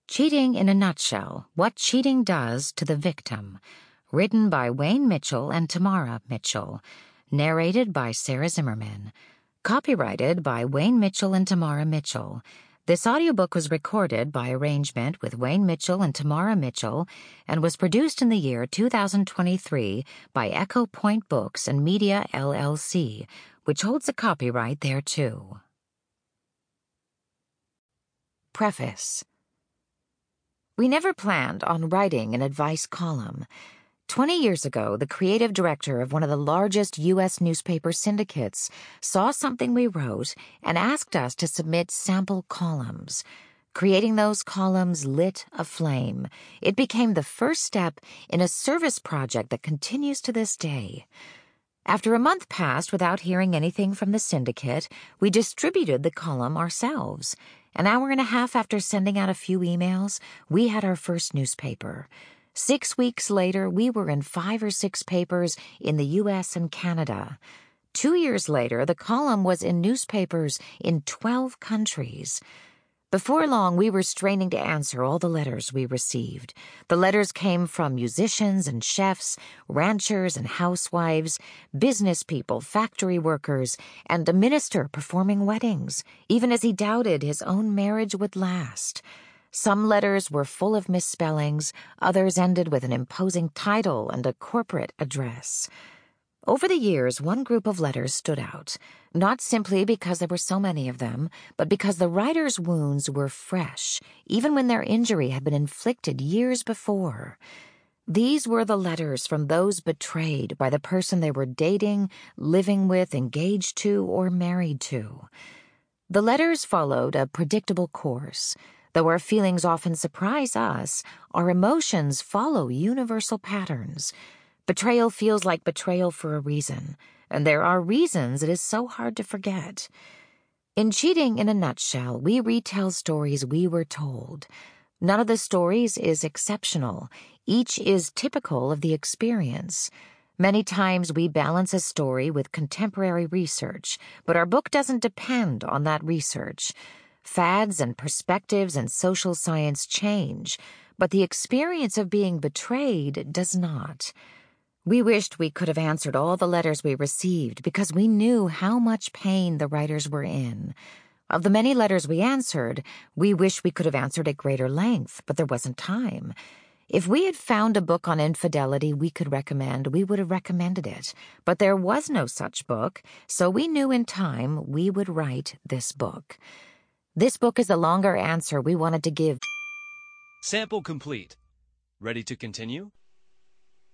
Cheating in a Nutshell, What Cheating Does to the Victim. Written by Wayne Mitchell and Tamara Mitchell. Narrated by Sarah Zimmerman. Copyrighted by Wayne Mitchell and Tamara Mitchell. This audiobook was recorded by arrangement with Wayne Mitchell and Tamara Mitchell and was produced in the year 2023 by Echo Point Books and Media LLC, which holds a copyright thereto. Preface. We never planned on writing an advice column. 20 years ago, the creative director of one of the largest U.S. newspaper syndicates saw something we wrote and asked us to submit sample columns. Creating those columns lit a flame. It became the first step in a service project that continues to this day. After a month passed without hearing anything from the syndicate, we distributed the column ourselves. An hour and a half after sending out a few emails, we had our first newspaper. 6 weeks later, we were in 5 or 6 papers in the U.S. and Canada. 2 years later, the column was in newspapers in 12 countries. Before long, we were straining to answer all the letters we received. The letters came from musicians and chefs, ranchers and housewives, business people, factory workers, and a minister performing weddings, even as he doubted his own marriage would last. Some letters were full of misspellings, others ended with an imposing title and a corporate address. Over the years, one group of letters stood out, not simply because there were so many of them, but because the writer's wounds were fresh, even when their injury had been inflicted years before. These were the letters from those betrayed by the person they were dating, living with, engaged to, or married to. The letters followed a predictable course. Though our feelings often surprise us, our emotions follow universal patterns. Betrayal feels like betrayal for a reason, and there are reasons it is so hard to forget. In Cheating in a Nutshell, we retell stories we were told. None of the stories is exceptional. Each is typical of the experience. Many times we balance a story with contemporary research, but our book doesn't depend on that research. Fads and perspectives and social science change, but the experience of being betrayed does not. We wished we could have answered all the letters we received because we knew how much pain the writers were in. Of the many letters we answered, we wish we could have answered at greater length, but there wasn't time. If we had found a book on infidelity we could recommend, we would have recommended it. But there was no such book, so we knew in time we would write this book. This book is the longer answer we wanted to give. Sample complete. Ready to continue?